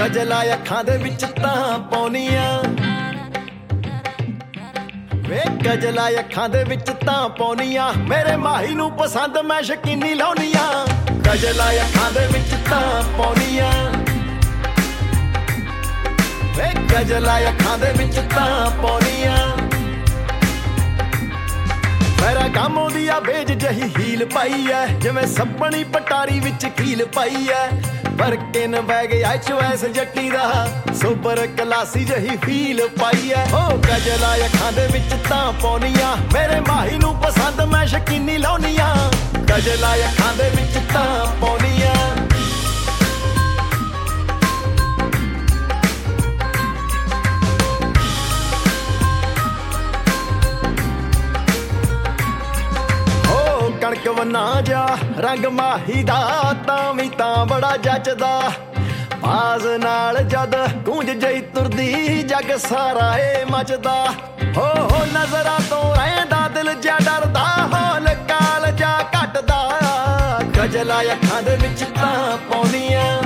ਗਜਲਾ ਅੱਖਾਂ ਦੇ ਵਿੱਚ ਤਾਂ ਪਾਉਣੀਆਂ ਵੇ ਗਜਲਾ ਅੱਖਾਂ ਦੇ ਵਿੱਚ ਤਾਂ ਪਾਉਣੀਆਂ ਮੇਰੇ ਮਾਹੀ ਨੂੰ ਪਸੰਦ ਮੈਂ ਸ਼ਕੀਨੀ ਲਾਉਣੀਆਂ ਗਜਲਾ ਅੱਖਾਂ ਦੇ ਵਿੱਚ ਤਾਂ ਪਾਉਣੀਆਂ ਵੇ ਗਜਲਾ ਅੱਖਾਂ ਦੇ ਵਿੱਚ ਤਾਂ ਪਾਉਣੀਆਂ ਮੇਰਾ ਕੰਮ ਉਹਦੀ ਆ ਬੇਜ ਜਹੀ ਹੀਲ ਪਾਈ ਐ ਜਿਵੇਂ ਸੱਪਣੀ ਪਟਾਰੀ ਵਿੱਚ ਕੀਲ ਪਾਈ ਐ ਬਰਕਿਨ ਬੈਗ ਐਚਓਐਸ ਜੱਟੀ ਦਾ ਸੁਪਰ ਕਲਾਸੀ ਜਹੀ ਫੀਲ ਪਾਈ ਐ ਓ ਗਜਲਾ ਅੱਖਾਂ ਦੇ ਵਿੱਚ ਤਾਂ ਪਾਉਣੀਆਂ ਮੇਰੇ ਮਾਹੀ ਨੂੰ ਪਸੰਦ ਮੈਂ ਸ਼ਕੀਨੀ ਲਾਉਣੀਆਂ ਗਜਲਾ ਅੱਖਾਂ ਦੇ ਵਿੱਚ ਤਾਂ ਪਾਉਣੀਆਂ ਕਣਕ ਵਨਾ ਜਾ ਰੰਗ ਮਾਹੀ ਦਾ ਤਾਂ ਵੀ ਤਾਂ ਬੜਾ ਜੱਚਦਾ ਬਾਜ਼ ਨਾਲ ਜਦ ਗੂੰਜ ਜਈ ਤੁਰਦੀ ਜੱਗ ਸਾਰਾ ਏ ਮਚਦਾ ਹੋ ਨਜ਼ਰਾਂ ਤੋਂ ਰਹਿੰਦਾ ਦਿਲ ਜਾ ਡਰਦਾ ਹੌਲ ਕਾਲ ਜਾ ਘਟਦਾ ਗਜਲਾ ਅੱਖਾਂ ਦੇ ਵਿੱਚ ਤਾਂ ਪਾਉਣੀਆਂ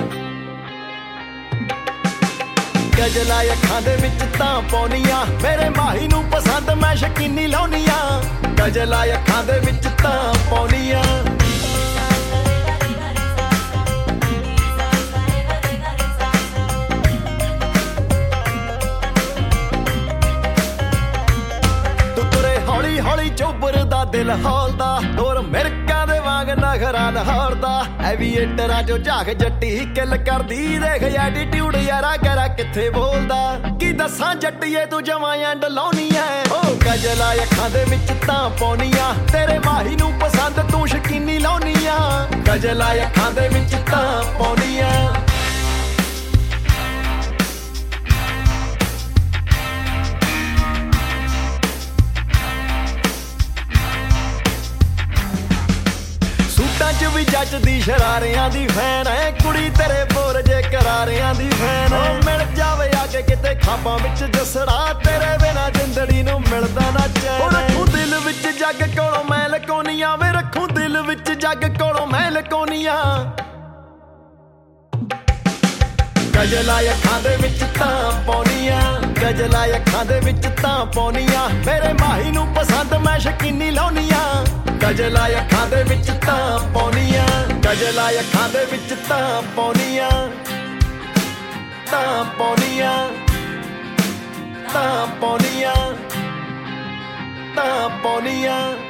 ਗਜਲਾ ਅੱਖਾਂ ਦੇ ਵਿੱਚ ਤਾਂ ਪਾਉਣੀਆਂ ਮੇਰੇ ਮਾਹੀ ਨੂੰ ਪਸੰਦ ਮੈਂ ਸ਼ਕੀਨੀ ਲਾਉਣੀਆਂ ਗਜਲਾ ਅੱਖਾਂ ਦੇ ਵਿੱਚ ਤਾਂ ਪਾਉਣੀਆਂ ਤੂੰ ਤੁਰੇ ਹੌਲੀ ਹੌਲੀ ਚੋਬਰ ਦਾ ਦਿਲ ਹੌਲਦਾ ਹੋਰ ਮਿਰਕਾਂ ਦੇ ਵਾਂਗ ਨਖਰਾ ਲਹੌਰਦਾ ਐਵੀਏਟਰਾਂ ਚੋਂ ਝਾਕ ਜੱਟੀ ਕਿੱਲ ਕਰਦੀ ਦੇਖ ਐਟੀਟਿਊਡ ਯਾਰਾ ਕਰਾ ਕਿੱਥੇ ਬੋਲਦਾ ਕੀ ਦੱਸਾਂ ਜੱਟੀਏ ਤੂੰ ਜਮਾਂ ਐਂਡ ਲਾਉਣੀ ਐ ਓ ਗਜਲਾ ਅੱਖਾਂ ਦੇ ਵਿੱਚ ਤਾਂ ਪਾਉਣੀਆਂ ਤੇਰੇ ਮਾਹੀ ਨੂੰ ਪਸੰਦ ਤੂੰ ਸ਼ਕੀਨੀ ਲਾਉਣੀਆਂ ਗਜਲਾ ਅੱਖਾਂ ਦੇ ਵਿੱਚ ਤਾਂ ਪਾਉਣੀਆਂ ਚ ਵੀ ਜੱਜਦੀ ਸ਼ਰਾਰਿਆਂ ਦੀ ਫੈਨ ਐ ਕੁੜੀ ਤੇਰੇ ਬੋਰ ਜੇ ਕਰਾਰਿਆਂ ਦੀ ਫੈਨ ਓ ਮਿਲ ਜਾਵੇ ਆ ਕੇ ਕਿਤੇ ਖਾਬਾਂ ਵਿੱਚ ਜਸੜਾ ਤੇਰੇ ਬਿਨਾ ਜਿੰਦੜੀ ਨੂੰ ਮਿਲਦਾ ਨਾ ਚੈਨ ਓ ਰੱਖੂ ਦਿਲ ਵਿੱਚ ਜੱਗ ਕੋਲੋਂ ਮੈਂ ਲਕੋਨੀਆਂ ਵੇ ਰੱਖੂ ਦਿਲ ਵਿੱਚ ਜੱਗ ਕੋਲੋਂ ਮੈਂ ਲਕੋਨੀਆਂ ਗਜਲਾ ਅੱਖਾਂ ਦੇ ਵਿੱਚ ਤਾਂ ਪਾਉਣੀਆਂ ਗਜਲਾ ਅੱਖਾਂ ਦੇ ਵਿੱਚ ਤਾਂ ਪਾਉਣੀਆਂ ਮੇਰੇ ਮਾਹੀ ਨੂੰ ਪਸੰਦ ਮੈਂ ਸ਼ਕੀਨੀ ਲਾਉਣੀਆਂ ਗਜਲਾ ਅੱਖਾਂ ਦੇ ਵਿੱਚ ਤਾਂ ਪਾਉਣੀਆਂ ਗਜਲਾ ਅੱਖਾਂ ਦੇ ਵਿੱਚ ਤਾਂ ਪਾਉਣੀਆਂ ਤਾਂ ਪਾਉਣੀਆਂ ਤਾਂ ਪਾਉਣੀਆਂ ਤਾਂ ਪਾਉਣੀਆਂ